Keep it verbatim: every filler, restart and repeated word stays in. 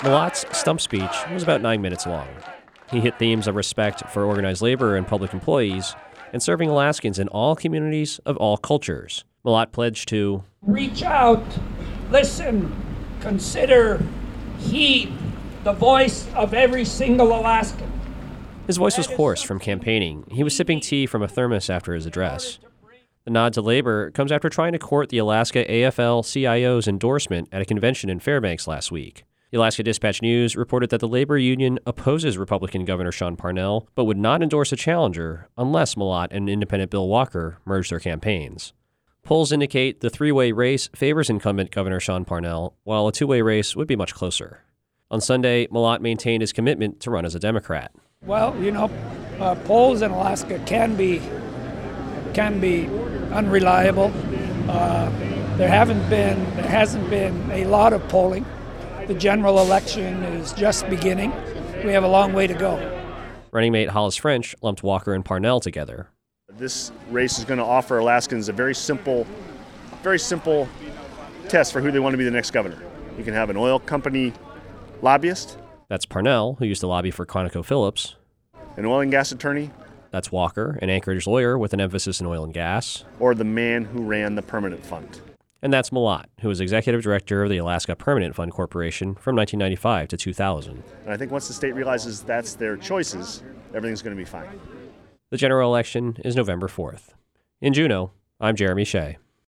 Malott's stump speech was about nine minutes long. He hit themes of respect for organized labor and public employees and serving Alaskans in all communities of all cultures. Malott pledged to reach out, listen, consider, heed the voice of every single Alaskan. His voice was hoarse from campaigning. He was sipping tea from a thermos after his address. The nod to labor comes after trying to court the Alaska A F L C I O's endorsement at a convention in Fairbanks last week. The Alaska Dispatch News reported that the labor union opposes Republican Governor Sean Parnell, but would not endorse a challenger unless Malott and independent Bill Walker merge their campaigns. Polls indicate the three-way race favors incumbent Governor Sean Parnell, while a two-way race would be much closer. On Sunday, Malott maintained his commitment to run as a Democrat. Well, you know, uh, polls in Alaska can be can be unreliable. Uh, there haven't been there hasn't been a lot of polling. The general election is just beginning. We have a long way to go. Running mate Hollis French lumped Walker and Parnell together. This race is going to offer Alaskans a very simple, very simple test for who they want to be the next governor. You can have an oil company lobbyist. That's Parnell, who used to lobby for ConocoPhillips. An oil and gas attorney. That's Walker, an Anchorage lawyer with an emphasis in oil and gas. Or the man who ran the Permanent Fund. And that's Malott, who was executive director of the Alaska Permanent Fund Corporation from nineteen ninety-five to two thousand. And I think once the state realizes that's their choices, everything's going to be fine. The general election is November fourth. In Juneau, I'm Jeremy Shea.